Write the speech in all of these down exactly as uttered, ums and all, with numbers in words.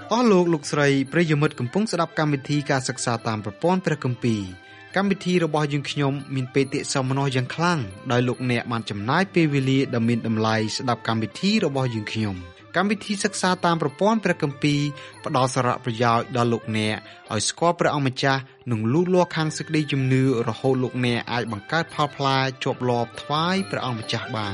អស់លោកលោកស្រីប្រិយមិត្តកំពុងស្ដាប់កម្មវិធីការសិក្សាតាមប្រព័ន្ធព្រះគម្ពីរកម្មវិធីរបស់យើងខ្ញុំមានបេតិសោមនស្សយ៉ាងខ្លាំងដោយលោកអ្នកបានចំណាយពេលវេលាដ៏មានតម្លៃស្ដាប់កម្មវិធីរបស់យើងខ្ញុំកម្មវិធីសិក្សាតាមប្រព័ន្ធព្រះគម្ពីរផ្ដល់សារៈប្រយោជន៍ដល់លោកអ្នកឲ្យស្គាល់ព្រះអង្គម្ចាស់និងលូតលាស់ខាងសេចក្តីជំនឿរហូតលោកអ្នកអាចបង្កើតផលផ្លែជាប់លាប់ថ្វាយព្រះអង្គម្ចាស់បាន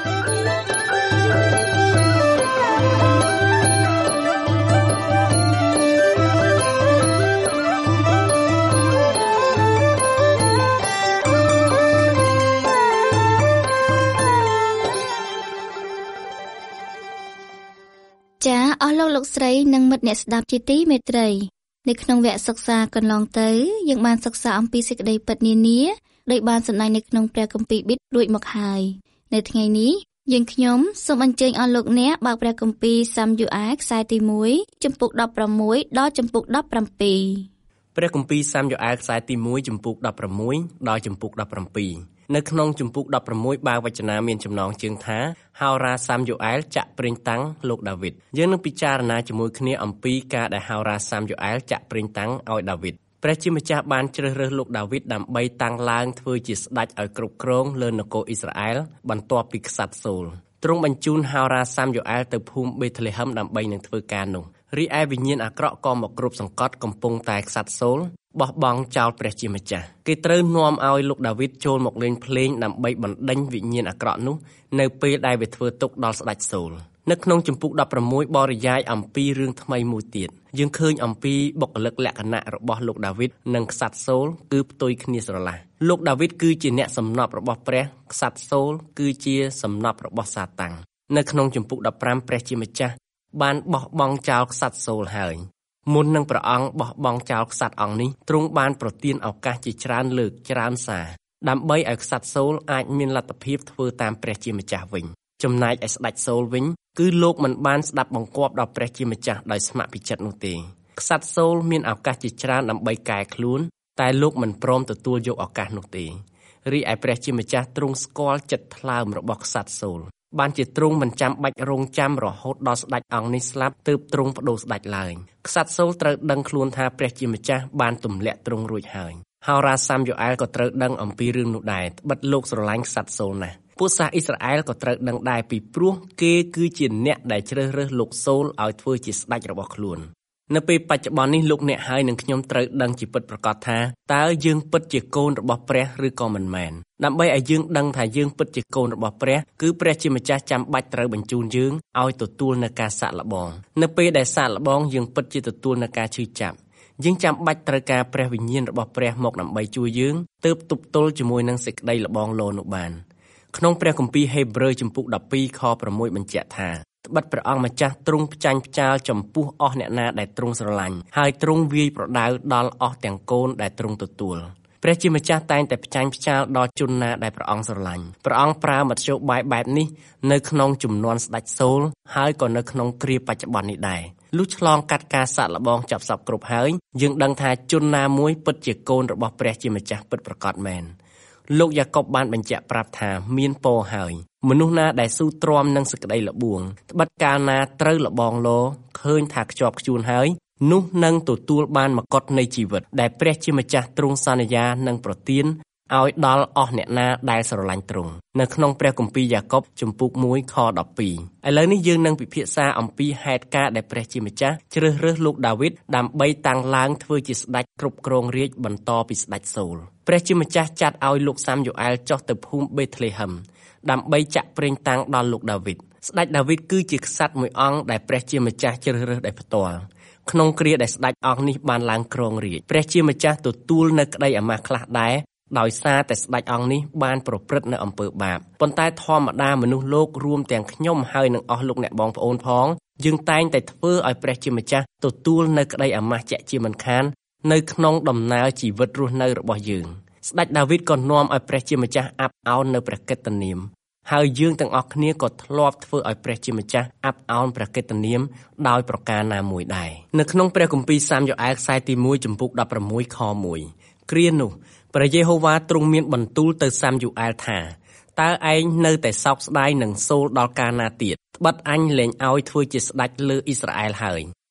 ចាអស់លោកលោកស្រីនិងមិត្តអ្នកស្ដាប់ជាទីមេត្រីនៅក្នុងវគ្គសិក្សាកន្លងទៅយើងបានសិក្សាអំពីសេចក្តីពិតនានាដោយបានសម្ដែងនៅក្នុងព្រះគម្ពីរប៊ីតរួចមកហើយនៅថ្ងៃនេះយើងខ្ញុំសូមអញ្ជើញអស់លោកអ្នកបើកព្រះគម្ពីរសាមយូអែលខ្សែទីមួយចំពុកដប់ប្រាំមួយដល់ចំពុកដប់ប្រាំពីរព្រះគម្ពីរសាមយូអែលខ្សែទីមួយចំពុកដប់ប្រាំមួយដល់ចំពុកដប់ប្រាំពីរនៅក្នុងចំពុកដប់ប្រាំមួយបាវចនាមានចំណងជើងថាហោរាសាមយូអែលចាក់ប្រេងតាំងលោកដាវីតយើងនឹងពិចារណាជាមួយគ្នាអំពីការដែលហោរាសាមយូអែលចាក់ប្រេងតាំងឲ្យដាវីតព្រះជាម្ចាស់បានជ្រើសរើសលោកដាវីតដើម្បីតាំងឡើងធ្វើជាស្ដេចឲ្យគ្រប់គ្រងលើនគរអ៊ីស្រាអែលបន្ទាប់ពីក្សត្រសូលទ្រង់បញ្ជូនហោរាសាមយូអែលទៅភូមិបេតលេហឹមដើម្បីនឹងធ្វើការនោះរីឯវិញ្ញាណអាក្រក់ក៏មកគ្រប់សង្កត់កំពុងតែក្សត្រសូលបោះបង់ចោលព្រះជាម្ចាស់គេត្រូវនាំឲ្យលោកដាវីតចូលមកលេងភ្លេងដើម្បីបណ្ដេញវិញ្ញាណអាក្រក់នោះនៅពេលដែលវាធ្វើទុក្ខដល់ស្ដេចសូលនៅក្នុងចំពុកដប់ប្រាំមួយបរិយាយអំពីរឿងថ្មីមួយទៀតយើងឃើញអំពីបុគ្គលិកលក្ខណៈរបស់លោកដាវីតនិងក្សត្រសូលគឺផ្ទុយគ្នាស្រឡះលោកដាវីតគឺជាអ្នកសំណប់របស់ព្រះក្សត្រសូលគឺជាសំណប់របស់សាតាំងនៅក្នុងចំពុកដប់ប្រាំព្រះជាម្ចាស់បានបោះបង់ចោលក្សត្រសូលហើយមុននឹងព្រះអង្គបោះបង់ចោលក្សត្រអង្គនេះទ្រង់បានប្រទានឱកាសជាច្រើនលើកច្រើនសារដើម្បីឲ្យក្សត្រសូលអាចមានលទ្ធភាពធ្វើតាមព្រះជាម្ចាស់វិញចំណែកឯស្ដេចសូលវិញគឺលោកមិនបានស្ដាប់បង្គាប់ដល់ព្រះជាម្ចាស់ដោយស្ម័គ្រពីចិត្តនោះទេក្សត្រសូលមានឱកាសជាច្រើនដើម្បីកែខ្លួនតែលោកមិនព្រមទទួលយកឱកាសនោះទេរីឯព្រះជាម្ចាស់ទ្រង់ស្គាល់ចិត្តថ្លើមរបស់ក្សត្រសូលបានជាទ្រង់មិនចាំបាច់រងចាំរហូតដល់ស្ដេចអង្គនេះស្លាប់ទើបទ្រង់បដូរស្ដេចឡើយក្សត្រសូលត្រូវដឹងខ្លួនថាព្រះជាម្ចាស់បានទម្លាក់ទ្រង់រួចហើយហោរាសាមយូអែលក៏ត្រូវដឹងអំពីរឿងនោះដែរត្បិតលោកស្រឡាញ់ក្សត្រសូលណាស់ពួកសាសអ៊ីស្រាអែលក៏ត្រូវដឹងដែរពីព្រោះគេគឺជាអ្នកដែលជ្រើសរើសលោកសូលឲ្យធ្វើជាស្ដេចរបស់ខ្លួននៅពេលបច្ចុប្បន្ននេះលោកអ្នកហើយនឹងខ្ញុំត្រូវដឹងជាពិតប្រាកដថាតើយើងពិតជាកូនរបស់ព្រះឬក៏មិនមែនដើម្បីឲ្យយើងដឹងថាយើងពិតជាកូនរបស់ព្រះគឺព្រះជាម្ចាស់ចាំបាច់ត្រូវបញ្ជូនយើងឲ្យទទួលនៅការសាកល្បងនៅពេលដែលសាកល្បងយើងពិតជាទទួលនៅការឈឺចាប់យើងចាំបាច់ត្រូវការព្រះវិញ្ញាណរបស់ព្រះមកដើម្បីជួយយើងទើបទប់ទល់ជាមួយនឹងសេចក្តីល្បងលោនោះបានក្នុងព្រះគម្ពីរហេព្រើរចំពុកដប់ពីរខប្រាំមួយបញ្ជាក់ថាត្បិតព្រះអង្គម្ចាស់ទ្រង់ផ្ចាញ់ផ្ចាលចំពោះអស់អ្នកណាដែលទ្រង់ស្រឡាញ់ហើយទ្រង់វាយប្រដៅដល់អស់ទាំងកូនដែលទ្រង់ទទួលព្រះជាម្ចាស់តែងតែផ្ចាញ់ផ្ចាលដល់ជនណាដែលព្រះអង្គស្រឡាញ់ព្រះអង្គប្រើមធ្យោបាយបែបនេះនៅក្នុងជំនាន់ស្ដេចសូលហើយក៏នៅក្នុងគ្រាបច្ចុប្បន្ននេះដែរលុះឆ្លងកាត់ការសាកល្បងចាប់សពគ្រប់ហើយយើងដឹងថាជនណាមួយពិតជាកូនរបស់ព្រះជាម្ចាស់ពិតប្រាកដមែនលោកយ៉ាកុបបានបញ្ជាក់ប្រាប់ថាមានពរហើយមនុស្សណាដែលស៊ូទ្រាំនឹងសេចក្តីល្បួងត្បិតកាលណាត្រូវលបងលោឃើញថាខ្ជាប់ខ្ជួនហើយនោះនឹងទទួលបានមកុដនៃជីវិតដែលព្រះជាម្ចាស់ទ្រង់សន្យានឹងប្រទានឲ្យដល់អស់អ្នកណាដែលស្រឡាញ់ទ្រង់នៅក្នុងព្រះគម្ពីរយ៉ាកុបចំពុកមួយខដប់ពីរឥឡូវនេះយើងនឹងពិភាក្សាអំពីហេតុការណ៍ដែលព្រះជាម្ចាស់ជ្រើសរើសលោកដាវីតដើម្បីតាំងឡើងធ្វើជាស្ដេចគ្រប់គ្រងរាជ្យបន្តពីស្ដេចសូលព្រះជាម្ចាស់ចាត់ឲ្យលោកសាមយូអែលចុះទៅភូមិបេតលេហឹមដើម្បីចាក់ប្រេងតាំងដល់លោកដាវីតស្ដេចដាវីតគឺជាក្សត្រមួយអង្គដែលព្រះជាម្ចាស់ជ្រើសរើសដោយផ្ទាល់ក្នុងគ្រាដែលស្ដេចអង្គនេះបានឡើងគ្រងរាជ្យព្រះជាម្ចាស់ទទួលនៅក្តីអាម៉ាស់ខ្លះដែរដោយសារតែស្ដេចអង្គនេះបានប្រព្រឹត្តនៅអំពើបាបប៉ុន្តែធម្មតាមនុស្សលោករួមទាំងខ្ញុំហើយនឹងអស់លោកអ្នកបងប្អូនផងយើងតែងតែធ្វើឲ្យព្រះជាម្ចាស់ទទួលនៅក្តីអាម៉ាស់ជាក់ជាមិនខាននៅក្នុងដំណើរជីវិតរស់នៅរបស់យើងស្ដេចដាវីតក៏នាំឲ្យព្រះជាម្ចាស់អាប់អោននៅព្រះកិត្តិនាមហើយយើងទាំងអស់គ្នាក៏ធ្លាប់ធ្វើឲ្យព្រះជាម្ចាស់អាប់អោនព្រះកិត្តិនាមដោយប្រការណាមួយដែរនៅក្នុងព្រះគម្ពីរសាមយូអែលខ្សែទីមួយចំពុកដប់ប្រាំមួយខមួយគ្រានោះព្រះយេហូវ៉ាទ្រង់មានបន្ទូលទៅសាមយូអែលថាតើឯងនៅតែសោកស្ដាយនឹងសូលដល់កាលណាទៀតត្បិតអញលែងឲ្យធ្វើជាស្ដេចលើអ៊ីស្រាអែលហើយ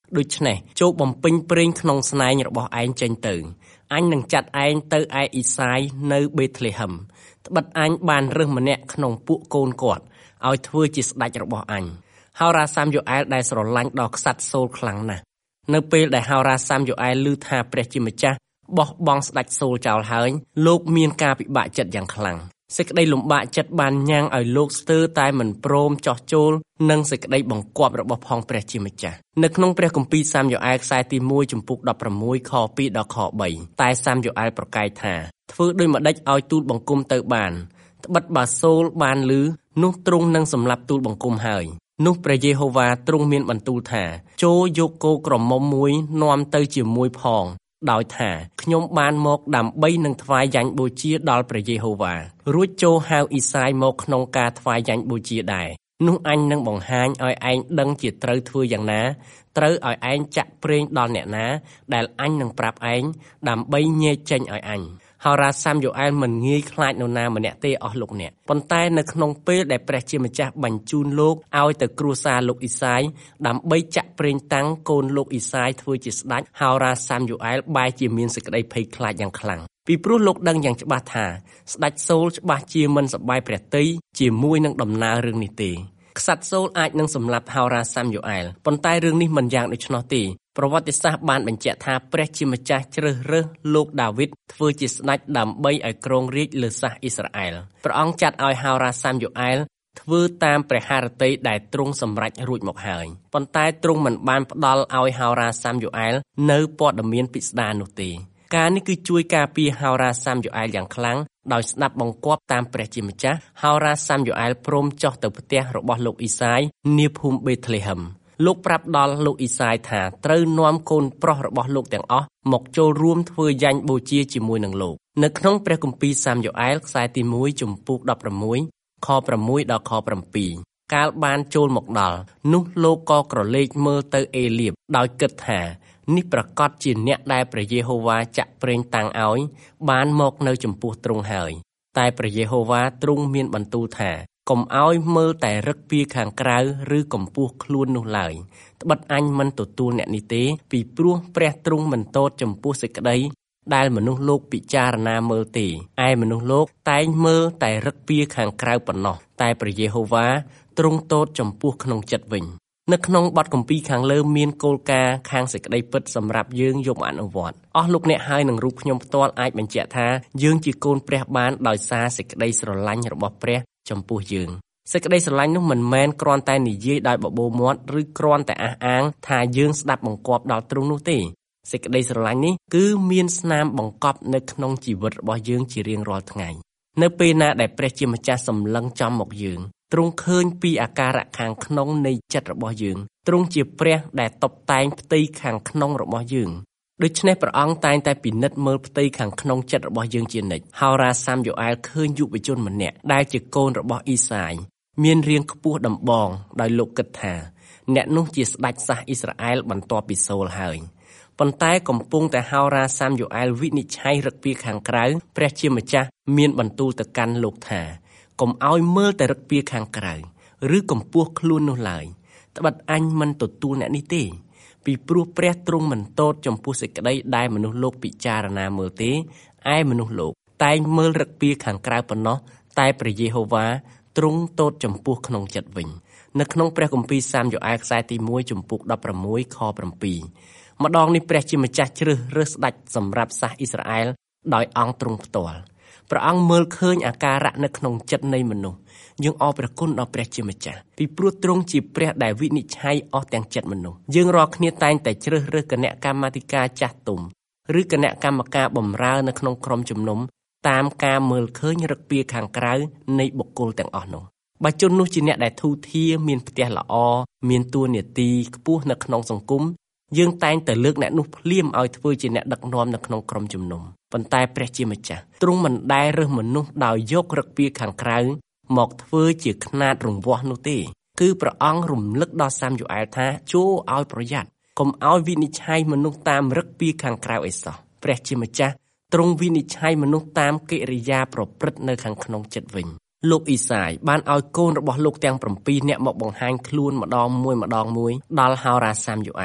ដូច្នេះចូលបំពេញព្រេងក្នុងស្នែងរបស់ឯងចេញទៅអញនឹងចាត់ឯងទៅឯអ៊ីសាយនៅបេតលេហឹមត្បិតអញបានរើសម្នាក់ក្នុងពួកកូនគាត់ឲ្យធ្វើជាស្ដេចរបស់អញហោរ៉ាសាមយ៉ូអែលដែលស្រឡាញ់ដល់ក្សត្រសូលខ្លាំងណាស់នៅពេលដែលហោរ៉ាសាមយ៉ូអែលឮថាព្រះជាម្ចាស់បោះបង់ស្ដេចសូលចោលហើយលោកមានការពិបាកចិត្តយ៉ាងខ្លាំងសេចក្តីលំបាកចិត្តបានញ៉ាំងឲ្យលោកស្ទើរតែមិនព្រមចោះចូលនឹងសេចក្តីបង្គាប់របស់ផងព្រះជាម្ចាស់នៅក្នុងព្រះគម្ពីរសាមយ៉ូអែលខ្សែទីមួយចំពុកដប់ប្រាំមួយខពីរដល់ខបីតែសាមយ៉ូអែលប្រកែកថាធ្វើដូចម្ដេចឲ្យទូលបង្គំទៅបានត្បិតបើសូលបានឮនោះទ្រង់នឹងសម្លាប់ទូលបង្គំហើយនោះព្រះយេហូវ៉ាទ្រង់មានបន្ទូលថាចូលយកគោក្រមុំមួយនាំទៅជាមួយផងដោយថាខ្ញុំបានមកដើម្បីនឹងថ្វាយយ៉ាញ់បូជាដល់ព្រះយេហូវ៉ារួចចូលហៅអ៊ីសាយមកក្នុងការថ្វាយយ៉ាញ់បូជាដែរនោះអញនឹងបង្ហាញឲ្យឯងដឹងជាត្រូវធ្វើយ៉ាងណាត្រូវឲ្យឯងចាក់ប្រេងដល់អ្នកណាដែលអញនឹងប្រាប់ឯងដើម្បីញែកចេញឲ្យអញហោរ៉ាសាមយ៉ូអែលមិនងាយខ្លាចនរណាម្នាក់ទេអស់លោកអ្នកប៉ុន្តែនៅក្នុងពេលដែលព្រះជាម្ចាស់បញ្ជូនលោកឲ្យទៅគ្រួសារលោកអ៊ីសាយដើម្បីចាក់ប្រេងតាំងកូនលោកអ៊ីសាយធ្វើជាស្ដេចហោរ៉ាសាមយ៉ូអែលបែរជាមានសេចក្តីភ័យខ្លាចយ៉ាងខ្លាំងពីព្រោះលោកដឹងយ៉ាងច្បាស់ថាស្ដេចសូលច្បាស់ជាមិនសប្បាយព្រះទ័យជាមួយនឹងដំណើររឿងនេះទេក្សត្រសូលអាចនឹងសម្លាប់ហោរ៉ាសាមយ៉ូអែលប៉ុន្តែរឿងនេះមិនយ៉ាងដូច្នោះទេប្រវត្តិសាស្ត្របានបញ្ជាក់ថាព្រះជាម្ចាស់ជ្រើសរើសលោកដាវីតធ្វើជាស្ដេចដើម្បីឲ្យគ្រងរាជ្យលើសាសអ៊ីស្រាអែលព្រះអង្គចាត់ឲ្យហោរ៉ាសាមយ៉ូអែលធ្វើតាមព្រះハរតីដែលទ្រង់សម្រេចរួចមកហើយប៉ុន្តែទ្រង់មិនបានផ្ដល់ឲ្យហោរ៉ាសាមយ៉ូអែលនៅព័ត៌មានពិស្ដារនោះទេការនេះគឺជួយការពារហោរ៉ាសាមយ៉ូអែលយ៉ាងខ្លាំងដោយស្ដាប់បង្គាប់តាមព្រះជាម្ចាស់ហោរ៉ាសាមយ៉ូអែលព្រមចុះទៅផ្ទះរបស់លោកអ៊ីសាយនាភូមិបេតលេហឹមលោកប្រាប់ដល់លោកអ៊ីសាយថាត្រូវនាំកូនប្រុសរបស់លោកទាំងអស់មកចូលរួមធ្វើយ៉ាញ់បូជាជាមួយនឹងលោកនៅក្នុងព្រះគម្ពីរសាមយ៉ូអែលខ្សែទីមួយចំពុកដប់ប្រាំមួយខប្រាំមួយដល់ខប្រាំពីរកាលបានចូលមកដល់នោះលោកក៏ក្រឡេកមើលទៅអេលៀបដោយគិតថានេះប្រកាសជាអ្នកដែលព្រះយេហូវ៉ាចាក់ប្រេងតាំងឲ្យបានមកនៅចំពោះទ្រង់ហើយតែព្រះយេហូវ៉ាទ្រង់មានបន្ទូលថាកុំឲ្យមើលតែរឹកពីខាងក្រៅឬកម្ពស់ខ្លួននោះឡើយត្បិតអញមិនទទួលអ្នកនេះទេពីព្រោះព្រះទ្រង់មិនទតចំពោះសេចក្តីដែលមនុស្សលោកពិចារណាមើលទេឯមនុស្សលោកតែងមើលតែរឹកពីខាងក្រៅប៉ុណ្ណោះតែព្រះយេហូវ៉ាទ្រង់ទតចំពោះក្នុងចិត្តវិញនៅក្នុងបទគម្ពីរខាងលើមានគោលការណ៍ខាងសេចក្តីពិតសម្រាប់យើងយកអនុវត្តអស់លោកអ្នកហើយនឹងរូបខ្ញុំផ្ទាល់អាចបញ្ជាក់ថាយើងជាកូនព្រះបានដោយសារសេចក្តីស្រឡាញ់របស់ព្រះចំពោះយើងសេចក្តីស្រឡាញ់នោះមិនមែនគ្រាន់តែនិយាយដោយបបោមាត់ឬគ្រាន់តែអះអាងថាយើងស្ដាប់បង្គាប់ដល់ទ្រង់នោះទេសេចក្តីស្រឡាញ់នេះគឺមានស្នាមបង្កប់នៅក្នុងជីវិតរបស់យើងជារៀងរាល់ថ្ងៃនៅពេលណាដែលព្រះជាម្ចាស់សម្លឹងចំមកយើងទ្រង់ឃើញពីអាការៈខាងក្នុងនៃចិត្តរបស់យើងទ្រង់ជាព្រះដែលតុបតែងផ្ទៃខាងក្នុងរបស់យើងដូច្នេះព្រះអង្គតែងតែពិនិត្យមើលផ្ទៃខាងក្នុងចិត្តរបស់យើងជានិច្ចហោរ៉ាសាមយ៉ូអែលឃើញយុវជនម្នាក់ដែលជាកូនរបស់អ៊ីសាយមានរាងខ្ពស់ដំបងដោយលោកគិតថាអ្នកនោះជាស្ដេចសាសអ៊ីស្រាអែលបន្ទាប់ពីសូលហើយប៉ុន្តែកំពុងតែហោរ៉ាសាមយ៉ូអែលវិនិច្ឆ័យរឹកពីខាងក្រៅព្រះជាម្ចាស់មានបន្ទូលទៅកាន់លោកថាកុំឲ្យមើលតែរឹកពីខាងក្រៅឬកម្ពស់ខ្លួននោះឡើយត្បិតអញមិនទទួលអ្នកនេះទេពីព្រោះព្រះទ្រង់មិនទតចំពោះសេចក្តីដែលមនុស្សលោកពិចារណាមើលទេឯមនុស្សលោកតែងមើលរឹកពីខាងក្រៅប៉ុណ្ណោះតែព្រះយេហូវ៉ាទ្រង់ទតចំពោះក្នុងចិត្តវិញនៅក្នុងព្រះគម្ពីរសាមយ៉ូអែលខ្សែទីមួយចំពុកដប់ប្រាំមួយខប្រាំពីរម្ដងនេះព្រះជាម្ចាស់ជ្រើសរើសស្ដេចសម្រាប់សាសអ៊ីស្រាអែលដោយអង្គទ្រង់ផ្ទាល់ព្រះអង្គមើលឃើញអាការៈនៅក្នុងចិត្តនៃមនុស្សយើងអរព្រះគុណដល់ព្រះជាម្ចាស់ពីព្រោះទ្រង់ជាព្រះដែលវិនិច្ឆ័យអស់ទាំងចិត្តមនុស្សយើងរាល់គ្នាតែងតែជ្រើសរើសគណៈកម្មាធិការចាស់ទុំឬគណៈកម្មការបម្រើនៅក្នុងក្រុមជំនុំតាមការមើលឃើញរឹកពីខាងក្រៅនៃបុគ្គលទាំងអស់នោះបើជននោះជាអ្នកដែលធូរធារមានផ្ទះល្អមានតួនាទីខ្ពស់នៅក្នុងសង្គមយើងតែងតែលើកអ្នកនោះភ្លាមឲ្យធ្វើជាអ្នកដឹកនាំនៅក្នុងក្រុមជំនុំប៉ុន្តែព្រះជាម្ចាស់ទ្រង់មិនដែលរើសមនុស្សដោយយករឹកពីខាងក្រៅមកធ្វើជាខ្នាតរង្វាស់នោះទេគឺព្រះអង្គរំលឹកដល់សាមយ៉ូអែលថាចូលឲ្យប្រយ័ត្នកុំឲ្យវិនិច្ឆ័យមនុស្សតាមរឹកពីខាងក្រៅឯសោះព្រះជាម្ចាស់ទ្រង់វិនិច្ឆ័យមនុស្សតាមកិរិយាប្រព្រឹត្តនៅខាងក្នុងចិត្តវិញលោកអ៊ីសាយបានឲ្យកូនរបស់លោកទាំង7នាក់មកបង្ហាញខ្លួនម្ដងមួយម្ដងមួយដល់ហោរ៉ាសាមយ៉ូអែល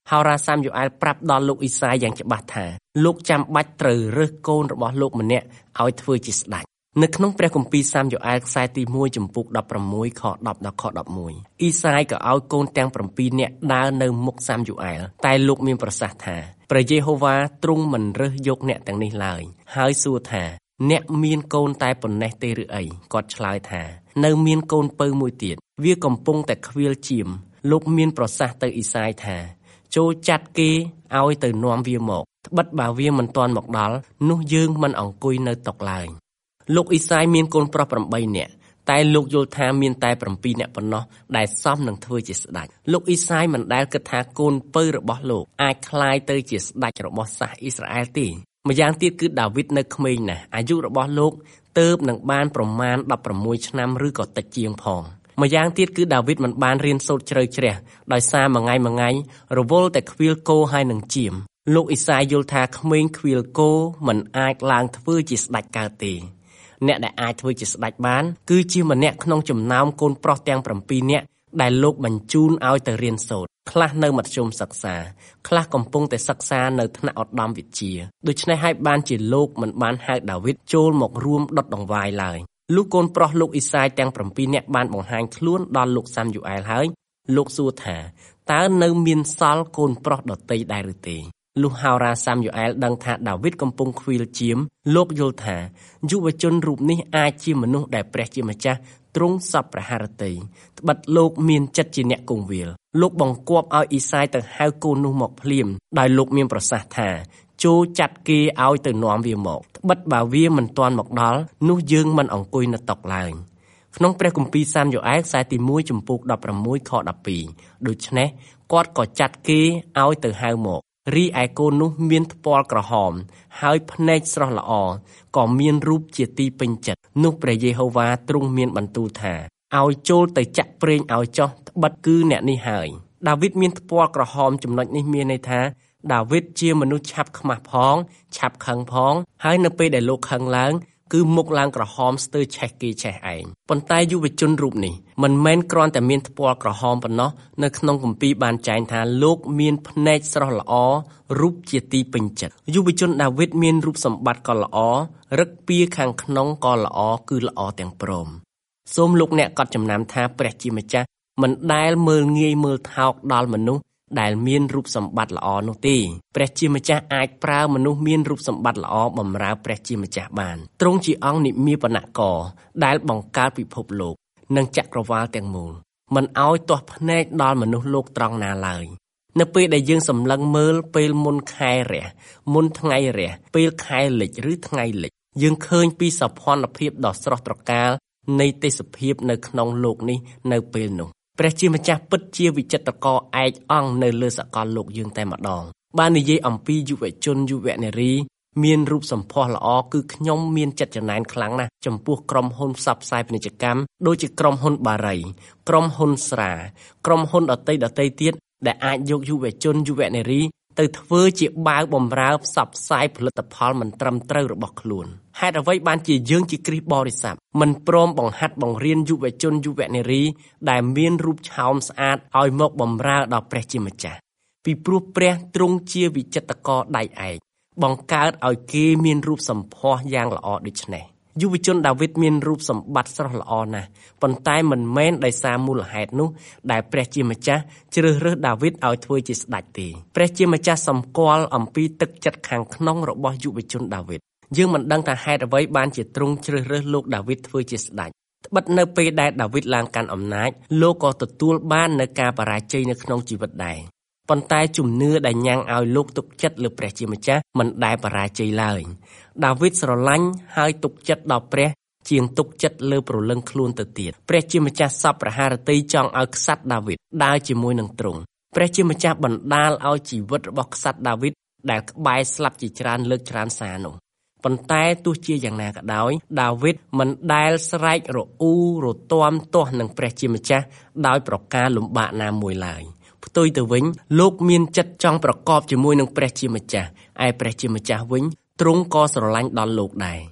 ហោរាសាមយូអែលប្រាប់ដល់លោកអ៊ីសាយយ៉ាងច្បាស់ថាលោកចាំបាច់ត្រូវរើសកូនរបស់លោកម្នាក់ឲ្យធ្វើជាស្ដេចនៅក្នុងព្រះគម្ពីរសាមយូអែលខ្សែទីមួយចំពុកដប់ប្រាំមួយខដប់ដល់ខដប់មួយអ៊ីសាយក៏ឲ្យកូនទាំងប្រាំពីរនាក់ដើរនៅមុខសាមយូអែលតែលោកមានប្រសាសន៍ថាព្រះយេហូវ៉ាទ្រង់មិនរើសយកអ្នកទាំងនេះឡើយហើយសួរថាអ្នកមានកូនតែប៉ុណ្ណេះទេឬអីគាត់ឆ្លើយថានៅមានកូនពៅមួយទៀតវាកំពុងតែខ្វៀលជាមលោកមានប្រសាសន៍ទៅអ៊ីសាយថាចូលចាត់គេឲ្យទៅនាំវាមកត្បិតបើវាមិនទាន់មកដល់នោះយើងមិនអង្គុយនៅតុឡើយលោកអ៊ីសាយមានកូនប្រុសប្រាំបីនាក់តែលោកយល់ថាមានតែប្រាំពីរនាក់ប៉ុណ្ណោះដែលសមនឹងធ្វើជាស្ដេចលោកអ៊ីសាយមិនដែលគិតថាកូនពៅរបស់លោកអាចក្លាយទៅជាស្ដេចរបស់សាសអ៊ីស្រាអែលទេម្យ៉ាងទៀតគឺដាវីតនៅក្មេងណាស់អាយុរបស់លោកទើបនឹងបានប្រមាណដប់ប្រាំមួយឆ្នាំឬក៏តិចជាងផងម្យ៉ាងទៀតគឺដាវីតមិនបានរៀនសូត្រជ្រៅជ្រះដោយសារមួយថ្ងៃមួយថ្ងៃរវល់តែខ្វៀលគោហើយនឹងជាមលោកអ៊ីសាយយល់ថាក្មេងខ្វៀលគោមិនអាចឡើងធ្វើជាស្ដេចកើតទេអ្នកដែលអាចធ្វើជាស្ដេចបានគឺជាម្នាក់ក្នុងចំណោមកូនប្រុសទាំងប្រាំពីរនាក់ដែលលោកបញ្ជូនឲ្យទៅរៀនសូត្រខ្លះនៅមធ្យមសិក្សាខ្លះកំពុងតែសិក្សានៅថ្នាក់ឧត្តមវិទ្យាដូច្នេះហើយបានជាលោកមិនបានហៅដាវីតចូលមករួមដុតដង្វាយឡើយលុះកូនប្រុសលោកអ៊ីសាយទាំងប្រាំពីរនាក់បានបង្ហាញខ្លួនដល់លោកសាមយូអែលហើយលោកសួរថាតើនៅមានសល់កូនប្រុសដទៃដែរឬទេលុះហោរាសាមយូអែលដឹងថាដាវីតកំពុងខ្វៀលជាមលោកយល់ថាយុវជនរូបនេះអាចជាមនុស្សដែលព្រះជាម្ចាស់ទ្រង់សពប្រហារតីត្បិតលោកមានចិត្តជាអ្នកគង្វាលលោកបង្គាប់ឲ្យអ៊ីសាយទៅហៅកូននោះមកភ្លាមដោយលោកមានប្រសាសន៍ថាចូលចាត់គេឲ្យទៅនាំវាមកត្បិតបើវាមិនទាន់មកដល់នោះយើងមិនអង្គុយនៅតុឡើយក្នុងព្រះគម្ពីរសាមយូអែលខ្សែទីមួយចំពុកដប់ប្រាំមួយខដប់ពីរដូច្នេះគាត់ក៏ចាត់គេឲ្យទៅហៅមករីឯកូននោះមានថ្ពាល់ក្រហមហើយភ្នែកស្រស់ល្អក៏មានរូបជាទីពេញចិត្តនោះព្រះយេហូវ៉ាទ្រង់មានបន្ទូលថាឲ្យចូលទៅចាក់ប្រេងឲ្យចោះត្បិតគឺអ្នកនេះហើយដាវីតមានថ្ពាល់ក្រហមចំណុចនេះមានន័យថាដាវីតជាមនុស្សឆាប់ខ្មាស់ផងឆាប់ខឹងផងហើយនៅពេលដែលលោកខឹងឡើងគឺមុខឡើងក្រហមស្ទើរឆេះគេឆេះឯងប៉ុន្តែយុវជនរូបនេះមិនមែនគ្រាន់តែមានថ្ពាល់ក្រហមប៉ុណ្ណោះនៅក្នុងគម្ពីរបានចែងថាលោកមានភ្នែកស្រស់ល្អរូបជាទីពេញចិត្តយុវជនដាវីតមានរូបសម្បត្តិក៏ល្អរឹកពីខាងក្នុងក៏ល្អគឺល្អទាំងព្រមសូមលោកអ្នកកត់ចំណាំថាព្រះជាម្ចាស់មិនដែលមើលងាយមើលថោកដល់មនុស្សដែលមានរូបសម្បត្តិល្អនោះទេព្រះជាម្ចាស់អាចប្រើមនុស្សមានរូបសម្បត្តិល្អបម្រើព្រះជាម្ចាស់បានទ្រង់ជាអង្គនិមាបនកដែលបង្កើតពិភពលោកនិងចក្រវាឡទាំងមូលមិនឲ្យទាស់ភ្នែកដល់មនុស្សលោកត្រង់ណាឡើយនៅពេលដែលយើងសម្លឹងមើលពេលមុនខែរះមុនថ្ងៃរះពេលខែលិចឬថ្ងៃលិចយើងឃើញពីសោភ័ណភាពដ៏ស្រស់ត្រកាលនៃទេសភាពនៅក្នុងលោកនេះនៅពេលនោះព្រះជាម្ចាស់ពិតជាវិចិត្រករឯកអង្គនៅលើសកលលោកយើងតែម្ដងបាននិយាយអំពីយុវជនយុវនារីមានរូបសម្ផស្សល្អគឺខ្ញុំមានចិត្តចំណានខ្លាំងណាស់ចំពោះក្រុមហ៊ុនផ្សព្វផ្សាយពាណិជ្ជកម្មដូចជាក្រុមហ៊ុនបារីក្រុមហ៊ុនស្រាក្រុមហ៊ុនដតីដតីទៀតដែលអាចយកយុវជនយុវនារីទៅធ្វើជាបាវបម្រើផ្សព្វផ្សាយផលិតផលមិនត្រឹមត្រូវរបស់ខ្លួនហេតុអ្វីបានជាយើងជាគ្រីស្ទបរិស័ទមិនព្រមបង្ហាត់បង្រៀនយុវជនយុវនារីដែលមានរូបឆោមស្អាតឲ្យមកបម្រើដល់ព្រះជាម្ចាស់ពីព្រោះព្រះទ្រង់ជាវិចិត្រករដៃឯកបង្កើតឲ្យគេមានរូបសម្ផស្សយ៉ាងល្អដូចនេះយុវជនដាវីតមានរូបសម្បត្តិស្រស់ល្អណាស់ប៉ុន្តែមិនមែនដោយសារមូលហេតុនោះដែលព្រះជាម្ចាស់ជ្រើសរើសដាវីតឲ្យធ្វើជាស្ដេចទេព្រះជាម្ចាស់សម្គាល់អំពីទឹកចិត្តខាងក្នុងរបស់យុវជនដាវីតយើងមិនដឹងថាហេតុអ្វីបានជាទ្រង់ជ្រើសរើសលោកដាវីតធ្វើជាស្ដេចត្បិតនៅពេលដែលដាវីតឡើងកាន់អំណាចលោកក៏ទទួលបាននូវការបរាជ័យនៅក្នុងជីវិតដែរប៉ុន្តែជំនឿដែលញ៉ាំងឲ្យលោកទុកចិត្តលើព្រះជាម្ចាស់មិនដែលបរាជ័យឡើយដាវីតស្រឡាញ់ហើយទុកចិត្តដល់ព្រះជាងទុកចិត្តលើព្រលឹងខ្លួនទៅទៀតព្រះជាម្ចាស់សពប្រហារតីចង់ឲ្យក្សត្រដាវីតដើរជាមួយនឹងទ្រង់ព្រះជាម្ចាស់បណ្ដាលឲ្យជីវិតរបស់ក្សត្រដាវីតដែលក្បែរស្លាប់ជាច្រើនលើកច្រើនសារនោះប៉ុន្តែទោះជាយ៉ាងណាក៏ដោយដាវីតមិនដែលស្រែករអ៊ូរទាំទាស់នឹងព្រះជាម្ចាស់ដោយប្រការលំបាកណាមួយឡើយផ្ទុយទៅវិញលោកមានចិត្តចង់ប្រកបជាមួយនឹងព្រះជាម្ចាស់ឯព្រះជាម្ចាស់វិញទ្រង់ក៏ស្រឡាញ់ដល់លោកដែរ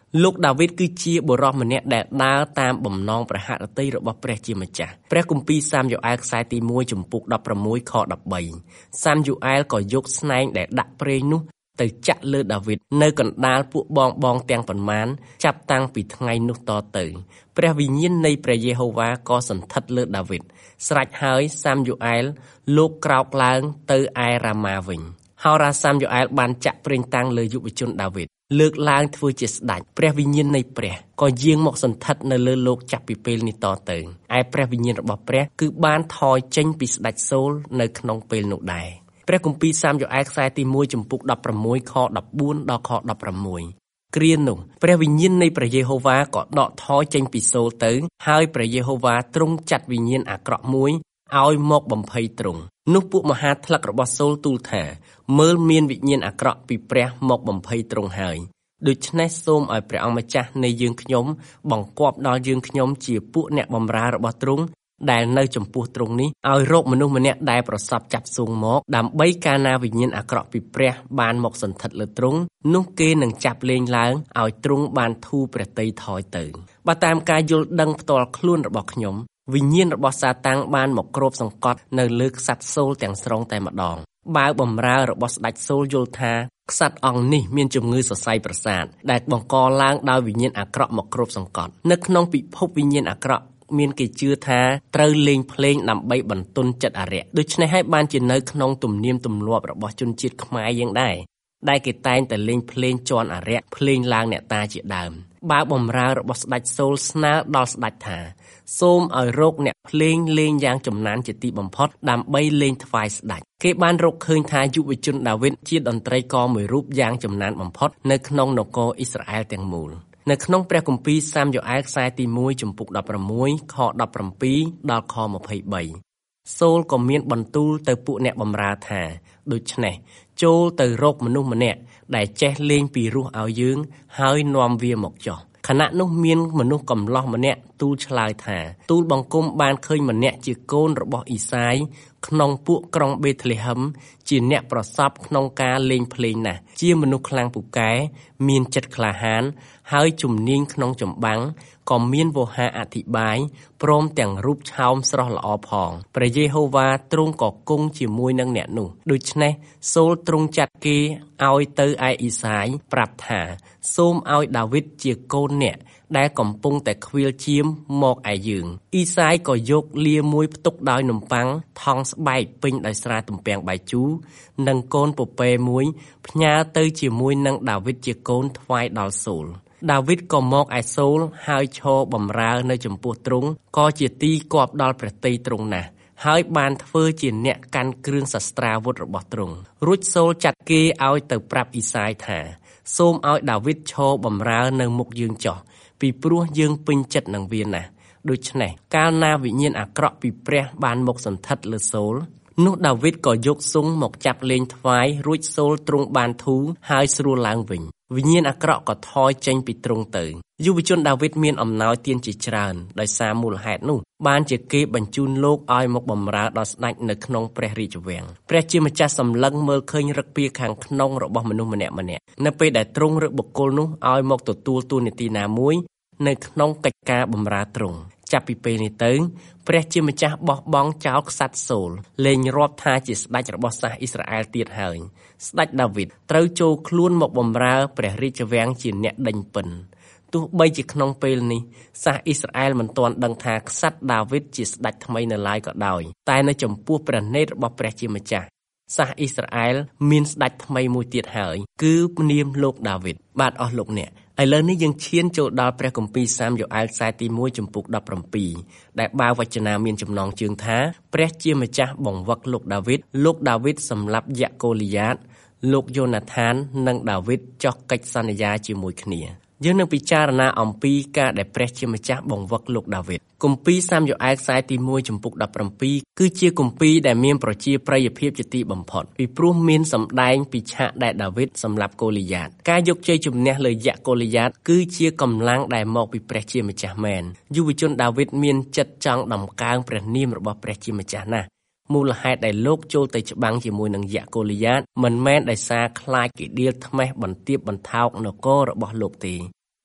លោកដាវីតគឺជាបុរសម្នាក់ដែលដើរតាមបំណងព្រះហឫទ័យរបស់ព្រះជាម្ចាស់ព្រះគម្ពីរសាមយូអែលខ្សែទីមួយចំពុកដប់ប្រាំមួយខដប់បីសាមយូអែលក៏យកស្នែងដែលដាក់ប្រេងនោះទៅចាក់លើដាវីតនៅកណ្ដាលពួកបងបងទាំងប៉ុន្មានចាប់តាំងពីថ្ងៃនោះតទៅព្រះវិញ្ញាណនៃព្រះយេហូវ៉ាក៏សន្ធិដ្ឋលើដាវីតស្រេចហើយសាមយូអែលលោកក្រោកឡើងទៅឯរ៉ាម៉ាវិញហោរាសាមយូអែលបានចាក់ប្រេងតាំងលើយុវជនដាវីតលើកឡើងធ្វើជាស្ដេចព្រះវិញ្ញាណនៃព្រះក៏យាងមកសន្ធិដ្ឋនៅលើលោកចាប់ពីពេលនេះតទៅឯព្រះវិញ្ញាណរបស់ព្រះគឺបានថយចេញពីស្ដេចសូលនៅក្នុងពេលនោះដែរព្រះគម្ពីរសាមយូអែលខ្សែទីមួយចំពុកដប់ប្រាំមួយខដប់បួនដល់ខដប់ប្រាំមួយគ្រានោះព្រះវិញ្ញាណនៃព្រះយេហូវ៉ាក៏ដកថយចេញពីសូលទៅហើយព្រះយេហូវ៉ាទ្រង់ចាត់វិញ្ញាណអាក្រក់មួយឲ្យមកបំភ័យទ្រង់នោះពួកមហាថ្លឹករបស់សូលទូលថាមើលមានវិញ្ញាណអាក្រក់ពីព្រះមកបំភ័យទ្រង់ហើយដូច្នេះសូមឲ្យព្រះអង្គម្ចាស់នៃយើងខ្ញុំបង្គាប់ដល់យើងខ្ញុំជាពួកអ្នកបម្រើរបស់ទ្រង់ដែលនៅចំពោះទ្រង់នេះឲ្យរកមនុស្សម្នាក់ដែលប្រសពចាប់សួងមកដើម្បីកាលណាវិញ្ញាណអាក្រក់ពីព្រះបានមកសន្ធិដ្ឋលើទ្រង់នោះគេនឹងចាប់លេងឡើងឲ្យទ្រង់បានធូរព្រះទ័យថយទៅបើតាមការយល់ដឹងផ្ទាល់ខ្លួនរបស់ខ្ញុំវិញ្ញាណរបស់សាតាំងបានមកគ្របសង្កត់នៅលើក្សត្រសូលទាំងស្រុងតែម្ដងបើបម្រើរបស់ស្ដេចសូលយល់ថាក្សត្រអង្គនេះមានជំងឺសរសៃប្រសាទដែលបង្កឡើងដោយវិញ្ញាណអាក្រក់មកគ្របសង្កត់នៅក្នុងពិភពវិញ្ញាណអាក្រក់មានគេជឿថាត្រូវលេងភ្លេងដើម្បីបន្ទន់ចិត្តអារក្សដូច្នេះហើយបានជានៅក្នុងទំនៀមទម្លាប់របស់ជនជាតិខ្មែរយើងដែរដែលគេតែងតែលេងភ្លេងជន់អារក្សភ្លេងឡើងអ្នកតាជាដើមបើបម្រើរបស់ស្ដេចសូលស្នើដល់ស្ដេចថាសូមឲ្យរកអ្នកភ្លេងលេងយ៉ាងចំណានជាទីបំផុតដើម្បីលេងថ្វាយស្ដេចគេបានរកឃើញថាយុវជនដាវីតជាតន្ត្រីករមួយរូបយ៉ាងចំណានបំផុតនៅក្នុងនគរអ៊ីស្រាអែលទាំងមូលនៅក្នុងព្រះគម្ពីរសាមយូអែលខ្សែទីមួយចំពុកដប់ប្រាំមួយខដប់ប្រាំពីរដល់ខម្ភៃបីសូលក៏មានបន្ទូលទៅពួកអ្នកបម្រើថាដូច្នេះចូលទៅរកមនុស្សម្នាក់ដែលចេះលេងពីរោះឲ្យយើងហើយនាំវាមកចុះខណៈនោះមានមនុស្សកំឡោះម្នាក់ទូលឆ្លើយថាទូលបង្គំបានឃើញម្នាក់ជាកូនរបស់អ៊ីសាយក្នុងពួកក្រុងបេតលេហឹមជាអ្នកប្រសពក្នុងការលេងភ្លេងណាស់ជាមនុស្សខ្លាំងពូកែមានចិត្តក្លាហានហើយជំនាញក្នុងចម្បាំងក៏មានវោហារអធិប្បាយព្រមទាំងរូបឆោមស្រស់ល្អផងព្រះយេហូវ៉ាទ្រង់ក៏គង់ជាមួយនឹងអ្នកនោះដូច្នេះសូលទ្រង់ចាត់គេឲ្យទៅឯអ៊ីសាយប្រាប់ថាសូមឲ្យដាវីតជាកូនអ្នកដែលកំពុងតែខ្វៀលឈាមមកឯយើងអ៊ីសាយក៏យកលាមួយផ្ទុកដោយនំប៉័ងថង់ស្បែកពេញដោយស្រាទំពាំងបាយជូរនិងកូនពពែមួយផ្ញើទៅជាមួយនឹងដាវីតជាកូនថ្វាយដល់សូលដាវីតក៏មកឯសូលហើយឈរបម្រើនៅចំពោះទ្រង់ក៏ជាទីគប់ដល់ព្រះទ័យទ្រង់ណាស់ហើយបានធ្វើជាអ្នកកាន់គ្រឿងសស្ត្រាវុធរបស់ទ្រង់រួចសូលចាត់គេឲ្យទៅប្រាប់អ៊ីសាយថាសូមឲ្យដាវីតឈរបម្រើនៅមុខយើងចុះពីព្រោះយើងពេញចិត្តនឹងវាណាស់ដូច្នេះកាលណាវិញ្ញាណអាក្រក់ពីព្រះបានមកសន្ធិដ្ឋលើសូលនោះដាវីតក៏យកស៊ុងមកចាប់លេងថ្វាយរួចសូលទ្រង់បានធូរហើយស្រួលឡើងវិញវិញ្ញាណអាក្រក់ក៏ថយចេញពីទ្រង់ទៅយុវជនដាវីតមានអំណោយទានជាច្រើនដោយសារមូលហេតុនោះបានជាគេបញ្ជូនលោកឲ្យមកបម្រើដល់ស្ដេចនៅក្នុងព្រះរាជវាំងព្រះជាម្ចាស់សម្លឹងមើលឃើញរឹកពីខាងក្នុងរបស់មនុស្សម្នាក់ម្នាក់នៅពេលដែលទ្រង់ឬបុគ្គលនោះឲ្យមកទទួលតួនាទីណាមួយនៅក្នុងកិច្ចការបម្រើទ្រង់ចាប់ពីពេលនេះទៅព្រះជាម្ចាស់បោះបង់ចោលក្សត្រសូលលែងរាប់ថាជាស្ដេចរបស់សាសអ៊ីស្រាអែលទៀតហើយស្ដេចដាវីតត្រូវចូលខ្លួនមកបម្រើព្រះរាជវាំងជាអ្នកដេញពិនទោះបីជាក្នុងពេលនេះសាសអ៊ីស្រាអែលមិនទាន់ដឹងថាក្សត្រដាវីតជាស្ដេចថ្មីនៅឡើយក៏ដោយតែនៅចំពោះព្រះនេតរបស់ព្រះជាម្ចាស់សាសអ៊ីស្រាអែលមានស្ដេចថ្មីមួយទៀតហើយគឺនាមលោកដាវីតបាទអស់លោកអ្នកឥឡូវនេះយើងឈានចូលដល់ព្រះគម្ពីរសាមយូអែលខ្សែទីមួយចំពុកដប់ប្រាំពីរដែលបើវចនាមានចំណងជើងថាព្រះជាម្ចាស់បង្វឹកលោកដាវីតលោកដាវីតសម្លាប់យ៉ាកូលីយ៉ាតលោកយ៉ូណាថាននិងដាវីតចុះកិច្ចសន្យាជាមួយគ្នាយើងនឹងពិចារណាអំពីការដែលព្រះជាម្ចាស់បង្វឹកលោកដាវីតគម្ពីរសាមយូអែលខ្សែទីមួយចំពុកដប់ប្រាំពីរគឺជាគម្ពីរដែលមានប្រជាប្រិយភាពជាទីបំផុតពីព្រោះមានសម្ដែងពីឆាកដែលដាវីតសម្លាប់កូលីយ៉ាតការយកជ័យជំនះលើយ៉ាកូលីយ៉ាតគឺជាកម្លាំងដែលមកពីព្រះជាម្ចាស់មែនយុវជនដាវីតមានចិត្តចង់ដំកើងព្រះនាមរបស់ព្រះជាម្ចាស់ណាស់មូលហេតុដែលលោកចូលទៅច្បាំងជាមួយនឹងយ៉ាកូលីយ៉ាតមិនមែនដោយសារខ្លាចគេដៀលថ្មេះបន្ទាបបន្ថោកនគររបស់លោកទេ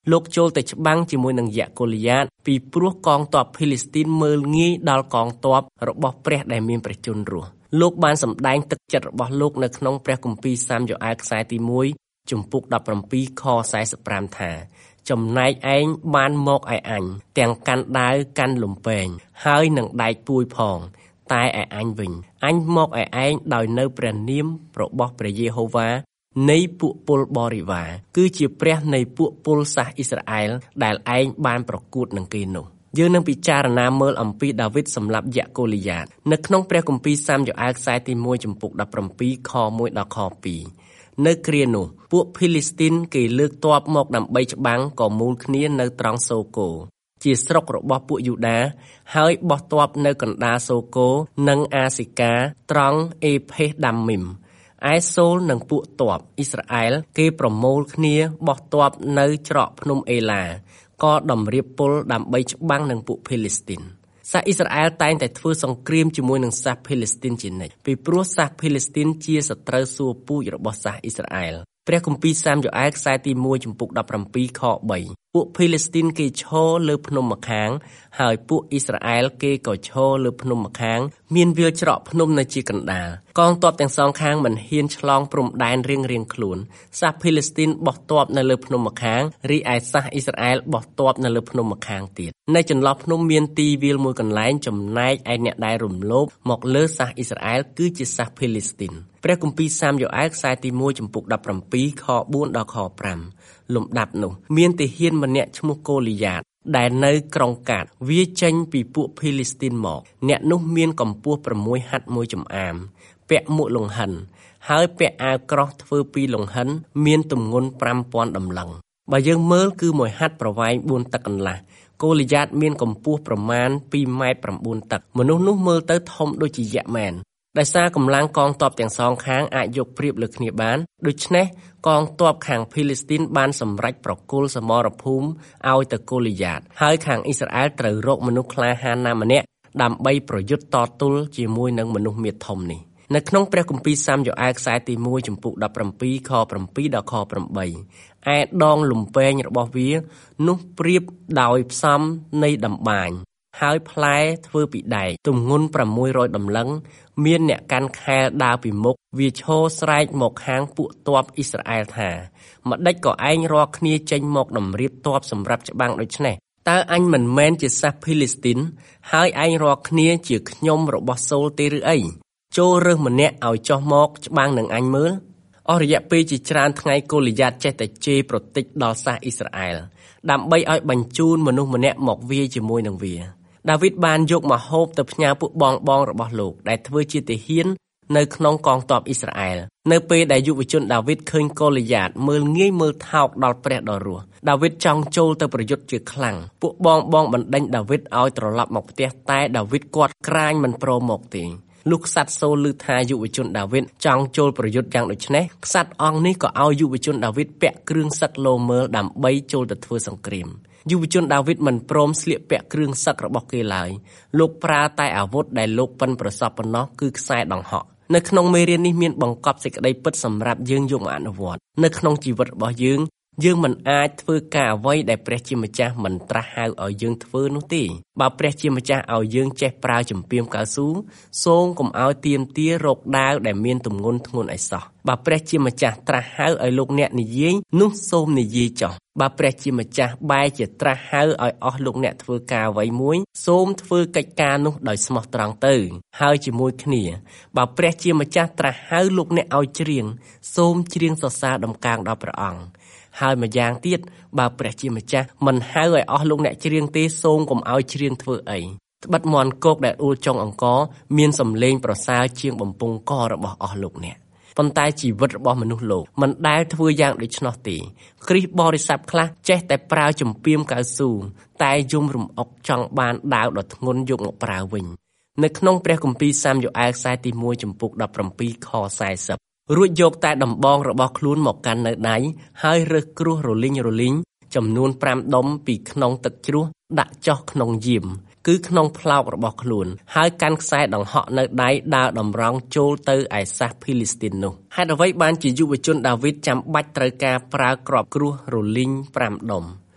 លោកចូលទៅច្បាំងជាមួយនឹងយៈកូលីយ៉ាតពីព្រោះកងទ័ពភីលីស្ទីនមើលងាយដល់កងទ័ពរបស់ព្រះដែលមានព្រះជន្មរស់លោកបានសម្ដែងទឹកចិត្តរបស់លោកនៅក្នុងព្រះគម្ពីរសាមយ៉ូអែលខ្សែទីមួយជំពូកដប់ប្រាំពីរខសែសិបប្រាំថាចំណែកឯងបានមកឲ្យអញទាំងកាន់ដាវកាន់លំពែងហើយនឹងដែកពួយផងតែឯអញវិញអញមកឲ្យឯងដោយនៅព្រះនាមរបស់ព្រះយេហូវ៉ានៃពួកពលបរិវារគឺជាព្រះនៃពួកពលសាសអ៊ីស្រាអែលដែលឯងបានប្រកួតនឹងគេនោះយើងនឹងពិចារណាមើលអំពីដាវីតសម្លាប់យៈកូលីយ៉ាតនៅក្នុងព្រះគម្ពីរសាមយ៉ូអែលខ្សែទីមួយជំពូកដប់ប្រាំពីរខមួយដល់ខពីរនៅគ្រានោះពួកភីលីស្ទីនគេលើកទ័ពមកដើម្បីច្បាំងក៏មូលគ្នានៅត្រង់សូកូជាស្រុករបស់ពួកយូដាហើយបោះទ័ពនៅកណ្ដាលសូកូនិងអាស៊ីកាត្រង់អេផេសដាំមីមឯសូលនិងពួកទ័ពអ៊ីស្រាអែលគេប្រមូលគ្នាបោះទ័ពនៅច្រកភ្នំអេឡាក៏តម្រៀបពលដើម្បីច្បាំងនឹងពួកភីលីស្ទីនសាសអ៊ីស្រាអែលតែងតែធ្វើសង្គ្រាមជាមួយនឹងសាសភីលីស្ទីនជានិច្ចពីព្រោះសាសភីលីស្ទីនជាសត្រូវសួរពូជរបស់សាសអ៊ីស្រាអែលព្រះគម្ពីរសាមយ៉ូអែលខ្សែទីមួយជំពូកដប់ប្រាំពីរខបីពួកភីលីស្ទីនគេឈរលើភ្នំម្ខាងហើយពួកអ៊ីស្រាអែលគេក៏ឈរលើភ្នំម្ខាងមានវាលច្រកភ្នំនៅជាកណ្ដាលកងទ័ពទាំងសងខាងមិនហ៊ានឆ្លងព្រំដែនរៀងរៀងខ្លួនសាសភីលីស្ទីនបោះទ័ពនៅលើភ្នំម្ខាងរីឯសាសអ៊ីស្រាអែលបោះទ័ពនៅលើភ្នំម្ខាងទៀតនៅចន្លោះភ្នំមានទីវាលមួយកន្លែងចំណែកឯអ្នកដែលរំលោភមកលើសាសអ៊ីស្រាអែលគឺជាសាសភីលីស្ទីនព្រះគម្ពីរសាមយ៉ូអែលខ្សែទីមួយជំពូកដប់ប្រាំពីរខបួនដល់ខប្រាំលំដាប់នោះមានទាហានម្នាក់ឈ្មោះកូលីយ៉ាតដែលនៅក្រុងកាតវាចេញពីពួកភីលីស្ទីនមកអ្នកនោះមានកម្ពស់ប្រាំមួយហັດមួយចំអាមពាក់មួកលង្ហិនហើយពាក់អាវក្រោះធ្វើពីលង្ហិនមានទម្ងន់ប្រាំពាន់តម្លឹងបើយើងមើលគឺមួយហັດប្រវែងបួនតឹកកន្លះកូលីយ៉ាតមានកម្ពស់ប្រមាណពីរម៉ែត្រប្រាំបួនតឹកមនុស្សនោះមើលទៅធំដូចជាយក្សមែនដោយសារកម្លាំងកងទ័ពទាំងសងខាងអាចយកប្រៀបលើគ្នាបានដូច្នេះកងទ័ពខាងភីលីស្ទីនបានសម្រេចប្រគល់សមរភូមិឲ្យទៅកូលីយ៉ាតហើយខាងអ៊ីស្រាអែលត្រូវរកមនុស្សក្លាហានណាម្នាក់ដើម្បីប្រយុទ្ធតទល់ជាមួយនឹងមនុស្សមាឌធំនេះនៅក្នុងព្រះគម្ពីរសាមយ៉ូអែលខ្សែទីមួយជំពូកដប់ប្រាំពីរខប្រាំពីរដល់ខប្រាំបីឯដងលំពែងរបស់វានោះប្រៀបដោយផ្សំនៃដំបាញហើយផ្លែធ្វើពីដែកទម្ងន់ប្រាំមួយរយតម្លឹងមានអ្នកកាន់ខែលដើរពីមុខវាឈរស្រែកមកខាងពួកទ័ពអ៊ីស្រាអែលថាម្ដេចក៏ឯងរាល់គ្នាចេញមកតម្រៀបទ័ពសម្រាប់ច្បាំងដូច្នេះតើអញមិនមែនជាសាសភីលីស្ទីនហើយឯងរាល់គ្នាជាខ្ញុំរបស់សូលទេឬអីចូលរើសម្នាក់ឲ្យចុះមកច្បាំងនឹងអញមើលអស់រយៈពេលជាច្រើនថ្ងៃកូលីយ៉ាតចេះតែជេរប្រតិចដល់សាសអ៊ីស្រាអែលដើម្បីឲ្យបញ្ជូនមនុស្សម្នាក់មកវាយជាមួយនឹងវាដាវីតបានយកម្ហូបទៅផ្ញើពួកបងបងរបស់លោកដែលធ្វើជាទាហាននៅក្នុងកងទ័ពអ៊ីស្រាអែលនៅពេលដែលយុវជនដាវីតឃើញកូលីយ៉ាតមើលងាយមើលថោកដល់ព្រះដ៏រស់ដាវីតចង់ចូលទៅប្រយុទ្ធជាខ្លាំងពួកបងបងបណ្ដេញដាវីតឲ្យត្រឡប់មកផ្ទះតែដាវីតគាត់ក្រាញមិនព្រមមកទេលុះក្សត្រសូលឮថាយុវជនដាវីតចង់ចូលប្រយុទ្ធយ៉ាងដូចនេះក្សត្រអង្គនេះក៏ឲ្យយុវជនដាវីតពាក់គ្រឿងសឹកលោមើលដើម្បីចូលទៅធ្វើសង្គ្រាមយុវជនដាវីតមិនព្រមស្លៀកពាក់គ្រឿងសឹករបស់គេឡើយលោកប្រើតែអាវុធដែលលោកប៉ិនប្រសពប៉ុណ្ណោះគឺខ្សែដង្ហក់នៅក្នុងមេរៀននេះមានបង្កប់សេចក្តីពិតសម្រាប់យើងយកមកអនុវត្តនៅក្នុងជីវិតរបស់យើងយើងមិនអាចធ្វើការអ្វីដែលព្រះជាម្ចាស់មិនត្រាស់ហៅឲ្យយើងធ្វើនោះទេបើព្រះជាម្ចាស់ឲ្យយើងចេះប្រើចំពាមកៅស៊ូសូមកុំឲ្យទាមទាររកដាវដែលមានទម្ងន់ធ្ងន់ឲ្យសោះបើព្រះជាម្ចាស់ត្រាស់ហៅឲ្យលោកអ្នកនិយាយនោះសូមនិយាយចុះបើព្រះជាម្ចាស់បែរជាត្រាស់ហៅឲ្យអស់លោកអ្នកធ្វើការអ្វីមួយសូមធ្វើកិច្ចការនោះដោយស្មោះត្រង់ទៅហើយជាមួយគ្នាបើព្រះជាម្ចាស់ត្រាស់ហៅលោកអ្នកឲ្យច្រៀងសូមច្រៀងសរសើរដំកើងដល់ព្រះអង្គហើយម្យ៉ាងទៀតបើព្រះជាម្ចាស់មិនហៅឲ្យអស់លោកអ្នកច្រៀងទេសូមកុំឲ្យច្រៀងធ្វើអីត្បិតមាន់គោកដែលអ៊ូលចុងអង្គរមានសំឡេងប្រសើរជាងបំពង់ករបស់អស់លោកអ្នកប៉ុន្តែជីវិតរបស់មនុស្សលោកមិនដែលធ្វើយ៉ាងដូច្នោះទេគ្រីស្ទបរិស័ទខ្លះចេះតែប្រើចំពាមកៅស៊ូតែយំរំអុកចង់បានដាវដ៏ធ្ងន់យកមកប្រើវិញនៅក្នុងព្រះគម្ពីរសាមយ៉ូអែលខ្សែទីមួយជំពូកដប់ប្រាំពីរខសែសិបរួចយកតែដំបងរបស់ខ្លួនមកកាន់នៅដៃហើយរើសគ្រួសរលីងរលីងចំនួនប្រាំដុំពីក្នុងទឹកជ្រោះដាក់ចុះក្នុងយាមគឺក្នុងផ្លោករបស់ខ្លួនហើយកាន់ខ្សែដង្ហក់នៅដៃដើរតម្រង់ចូលទៅឯសាសភីលីស្ទីននោះហេតុអ្វីបានជាយុវជនដាវីតចាំបាច់ត្រូវការប្រើគ្រាប់គ្រួសរលីងប្រាំដុំ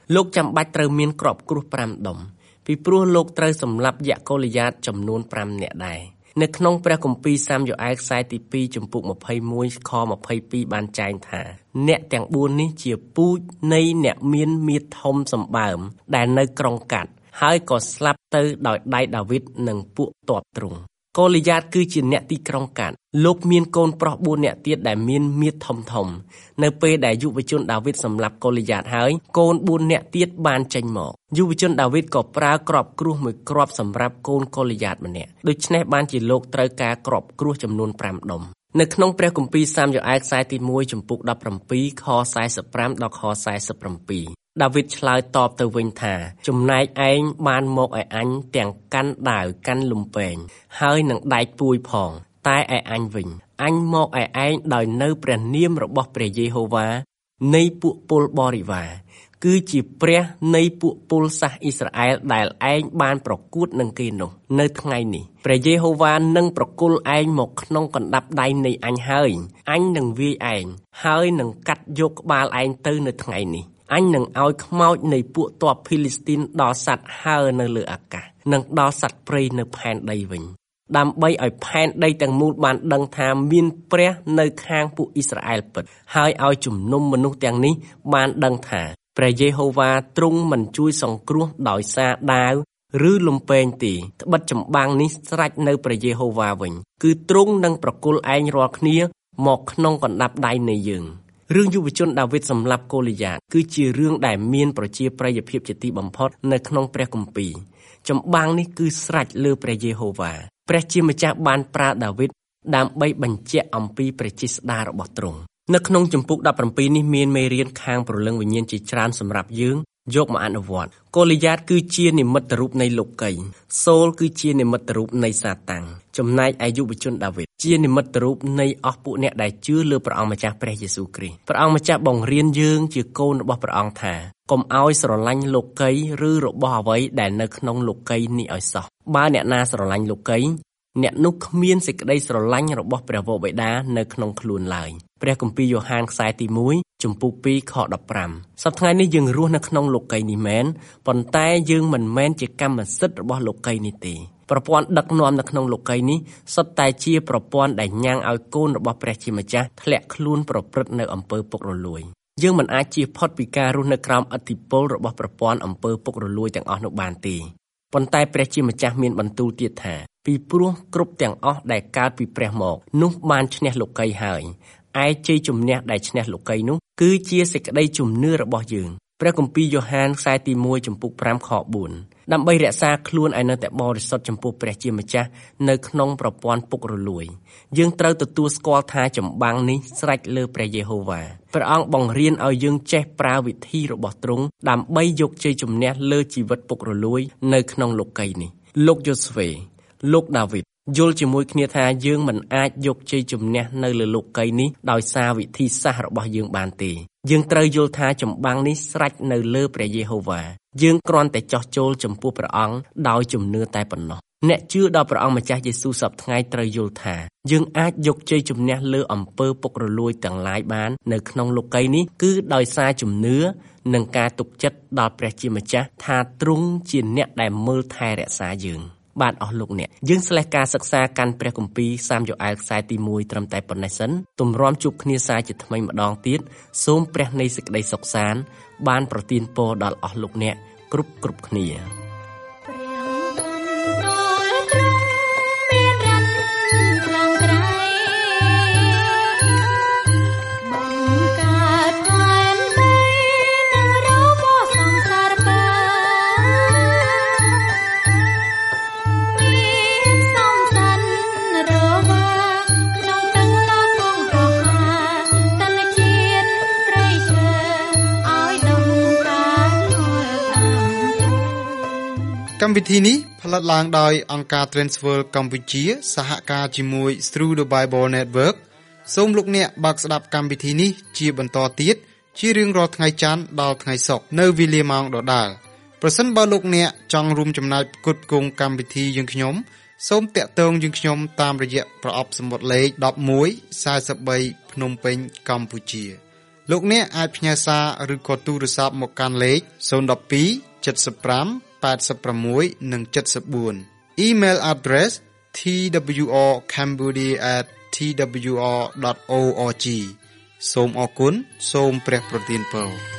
លោកចាំបាច់ត្រូវមានគ្រាប់គ្រួសប្រាំដុំពីព្រោះលោកត្រូវសម្លាប់យក្សកូលីយ៉ាតចំនួនប្រាំនាក់ដែរនៅក្នុងព្រះគម្ពីរសាមយ៉ូអែលខ្សែទីពីរចំពុកម្ភៃមួយខម្ភៃពីរបានចែងថាអ្នកទាំងបួននេះជាពូជនៃអ្នកមានមាឌធំសម្បើមដែលនៅក្រុងកាត់ហើយក៏ស្លាប់ទៅដោយដៃដាវីតនិងពួកទ័ពទ្រង់កូលីយ៉ាតគឺជាអ្នកទីក្រុងកាត់លោកមានកូនប្រុសបួននាក់ទៀតដែលមានមាឌធំធំនៅពេលដែលយុវជនដាវីតសម្លាប់កូលីយ៉ាតហើយកូនបួននាក់ទៀតបានចេញមកយុវជនដាវីតក៏ប្រើគ្រាប់គ្រួសមួយគ្រាប់សម្រាប់កូនកូលីយ៉ាតម្នាក់ដូច្នេះបានជាលោកត្រូវការគ្រាប់គ្រួសចំនួនប្រាំដុំនៅក្នុងព្រះគម្ពីរសាមយ៉ូអែលខ្សែទីមួយចំពុកដប់ប្រាំពីរខសែសិបប្រាំដល់ខសែសិបប្រាំដាវីតឆ្លើយតបទៅវិញថាចំណែកឯងបានមកឲ្យអញទាំងកាន់ដាវកាន់លំពែងហើយនឹងដែកពួយផងតែឯអញវិញអញមកឲ្យឯងដោយនៅព្រះនាមរបស់ព្រះយេហូវ៉ានៃពួកពលបរិវារគឺជាព្រះនៃពួកពលសាសអ៊ីស្រាអែលដែលឯងបានប្រកួតនឹងគេនោះនៅថ្ងៃនេះព្រះយេហូវ៉ានឹងប្រគល់ឯងមកក្នុងកណ្ដាប់ដៃនៃអញហើយអញនឹងវាយឯងហើយនឹងកាត់យកក្បាលឯងទៅនៅថ្ងៃនេះអញនឹងឲ្យខ្មោចនៃពួកទ័ពភីលីស្ទីនដល់សត្វហើរនៅលើអាកាសនិងដល់សត្វព្រៃនៅផែនដីវិញដើម្បីឲ្យផែនដីទាំងមូលបានដឹងថាមានព្រះនៅខាងពួកអ៊ីស្រាអែលពិតហើយឲ្យជំនុំមនុស្សទាំងនេះបានដឹងថាព្រះយេហូវ៉ាទ្រង់មិនជួយសង្គ្រោះដោយសារដាវឬលំពែងទេត្បិតចម្បាំងនេះស្រេចនៅព្រះយេហូវ៉ាវិញគឺទ្រង់នឹងប្រគល់ឯងរាល់គ្នាមកក្នុងកណ្ដាប់ដៃនៃយើងរឿងយុវជនដាវីតសម្លាប់កូលីយ៉ាតគឺជារឿងដែលមានប្រជាប្រិយភាពជាទីបំផុតនៅក្នុងព្រះគម្ពីរចម្បាំងនេះគឺស្រេចលើព្រះយេហូវ៉ាព្រះជាម្ចាស់បានប្រើដាវីតដើម្បីបញ្ជាក់អំពីព្រះជេស្តារបស់ទ្រង់នៅក្នុងជំពូកដប់ប្រាំពីរនេះមានមេរៀនខាងព្រលឹងវិញ្ញាណជាច្រើនសម្រាប់យើងយកមកអនុវត្តកូលីយ៉ាតគឺជានិមិត្តរូបនៃលោកីសូលគឺជានិមិត្តរូបនៃសាតាំងចំណែកឯយុវជនដាវីតជានិមិត្តរូបនៃអស់ពួកអ្នកដែលជឿលើព្រះអង្គម្ចាស់ព្រះយេស៊ូវគ្រីស្ទព្រះអង្គម្ចាស់បង្រៀនយើងជាកូនរបស់ព្រះអង្គថាកុំឲ្យស្រឡាញ់លោកីឬរបស់អ្វីដែលនៅក្នុងលោកីនេះឲ្យសោះបើអ្នកណាស្រឡាញ់លោកីអ្នកនោះគ្មានសេចក្តីស្រឡាញ់របស់ព្រះវរបិតានៅក្នុងខ្លួនឡើយព្រះគម្ពីរយ៉ូហានខ្សែទីមួយចំពុកពីរខដប់ប្រាំសប្តាហ៍ថ្ងៃនេះយើងរស់នៅក្នុងលោកីយ៍នេះមែនប៉ុន្តែយើងមិនមែនជាកម្មសិទ្ធិរបស់លោកីយ៍នេះទេប្រព័ន្ធដឹកនាំនៅក្នុងលោកីយ៍នេះសុទ្ធតែជាប្រព័ន្ធដែលញ៉ាំងឲ្យកូនរបស់ព្រះជាម្ចាស់ធ្លាក់ខ្លួនប្រព្រឹត្តនៅអំពើពុករលួយយើងមិនអាចជៀសផុតពីការរស់នៅក្រោមឥទ្ធិពលរបស់ប្រព័ន្ធអំពើពុករលួយទាំងអស់នោះបានទេប៉ុន្តែព្រះជាម្ចាស់មានបន្ទូលទៀតថាពីព្រោះគ្រប់ទាំងអស់ដែលកើតពីព្រះមកនោះបានឈ្នះលោកីយ៍ហើយឯជ័យជំនះដែលឈ្នះលោកីយ៍នោះគឺជាសេចក្តីជំនឿរបស់យើងព្រះគម្ពីរយ៉ូហានខ្សែទីមួយចំពុកប្រាំខបួនដើម្បីរក្សាខ្លួនឲ្យនៅតែបរិសុទ្ធចំពោះព្រះជាម្ចាស់នៅក្នុងប្រព័ន្ធពុករលួយយើងត្រូវទទួលស្គាល់ថាចម្បាំងនេះស្រេចលើព្រះយេហូវ៉ាព្រះអង្គបង្រៀនឲ្យយើងចេះប្រើវិធីរបស់ទ្រង់ដើម្បីយកជ័យជំនះលើជីវិតពុករលួយនៅក្នុងលោកីយ៍នេះលោកយូស្វេលោកដាវីតយល់ជាមួយគ្នាថាយើងមិនអាចយកជ័យជំនះនៅលើលោកីយ៍នេះដោយសារវិធីសាស្ត្ររបស់យើងបានទេយើងត្រូវយល់ថាចម្បាំងនេះស្រេចនៅលើព្រះយេហូវ៉ាយើងគ្រាន់តែចោះចូលចំពោះព្រះអង្គដោយជំនឿតែប៉ុណ្ណោះអ្នកជឿដល់ព្រះអង្គម្ចាស់យេស៊ូវសប្តាហ៍ថ្ងៃត្រូវយល់ថាយើងអាចយកជ័យជំនះលើអំពើពុករលួយទាំងឡាយបាននៅក្នុងលោកីយ៍នេះគឺដោយសារជំនឿនិងការទុកចិត្តដល់ព្រះជាម្ចាស់ថាទ្រង់ជាអ្នកដែលមើលថែរក្សាយើងបាទអស់លោកអ្នកយើងស្លេះការសិក្សាកាន់ព្រះគម្ពីរសាមយ៉ូអែលខ្សែទីមួយត្រឹមតែប៉ុណ្ណេះសិនទម្រាំជួបគ្នាសាជាថ្មីម្ដងទៀតសូមព្រះនៃសេចក្តីសុខសាន្តបានប្រទានពរដល់អស់លោកអ្នកគ្រប់គ្រប់គ្នាកម្មវិធីនេះផលិតឡើងដោយអង្គការ Transworld កម្ពុជាសហការជាមួយ Through the Bible Network សូមលោកអ្នកបើកស្ដាប់កម្មវិធីនេះជាបន្តទៀតជារៀងរាល់ថ្ងៃច័ន្ទដល់ថ្ងៃសុក្រនៅវេលាម៉ោងដដែលប្រសិនបើលោកអ្នកចង់រួមចំណែកផ្គត់ផ្គង់កម្មវិធីយើងខ្ញុំសូមតាក់ទងយើងខ្ញុំតាមរយៈប្រអប់សំបុត្រលេខ một một bốn baភ្នំពេញកម្ពុជាលោកអ្នកអាចផ្ញើសារឬក៏ទូរស័ព្ទមកកាន់លេខศูนย์ หนึ่ง สอง เจ็ด ห้า แปด หก និង เจ็ด สี่ Email address t w r cambodia at t w r dot org សូមអរគុណសូមព្រះប្រទានពរ